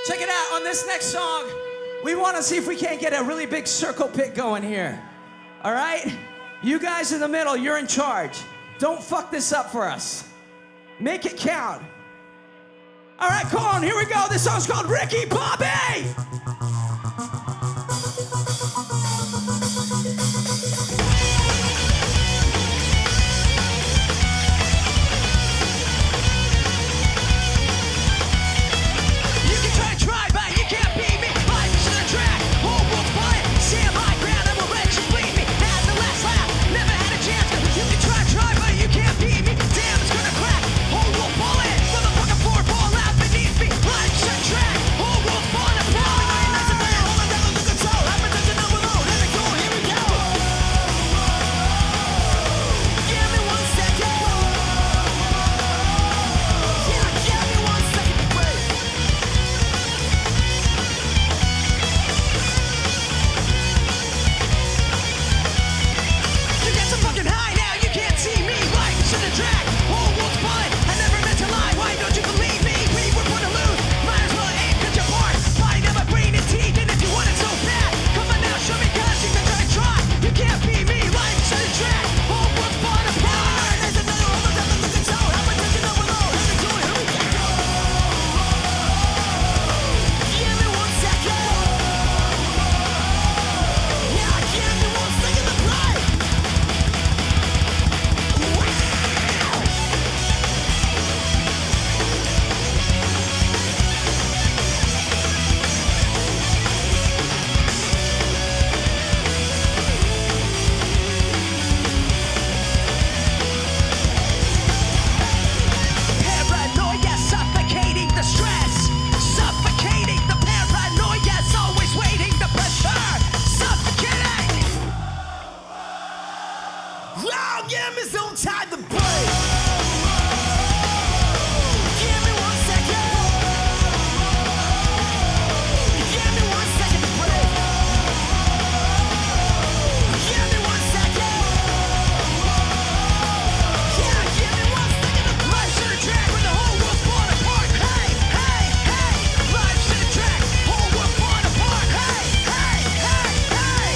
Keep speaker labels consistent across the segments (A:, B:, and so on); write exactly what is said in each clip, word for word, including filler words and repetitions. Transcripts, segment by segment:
A: Check it out, on this next song, we want to see if we can't get a really big circle pit going here. All right? You guys in the middle, you're in charge. Don't fuck this up for us. Make it count. All right, come on, here we go. This song's called Ricky Bobby!
B: Give me some time to break. Give me one second. Give me one second to break. Give me one second. Yeah, give me one second to break. Life to the track when the whole world's falling apart. Hey, hey, hey. Life to the track, whole world falling apart. Hey, hey, hey, hey.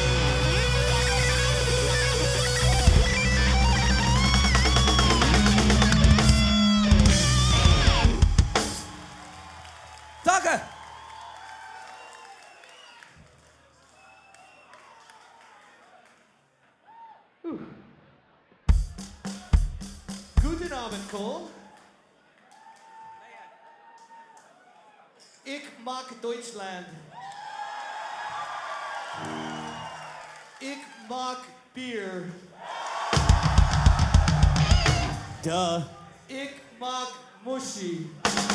A: Danke!
C: Guten Abend, Cole. Ich mag Deutschland. Ich mag Bier.
B: Duh.
C: Ich mag Muschi.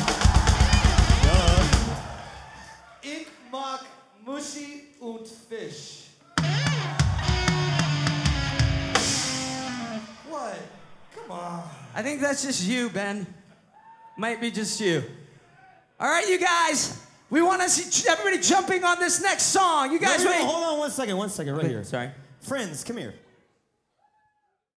B: Duh.
C: Ich mag Muschi und Fisch. What? Come on.
A: I think that's just you, Ben. Might be just you. All right, you guys. We want to see everybody jumping on this next song. You guys
B: No, no, no,
A: ready?
B: hold on one second, one second, right
A: Okay,
B: here.
A: sorry.
B: Friends, come here.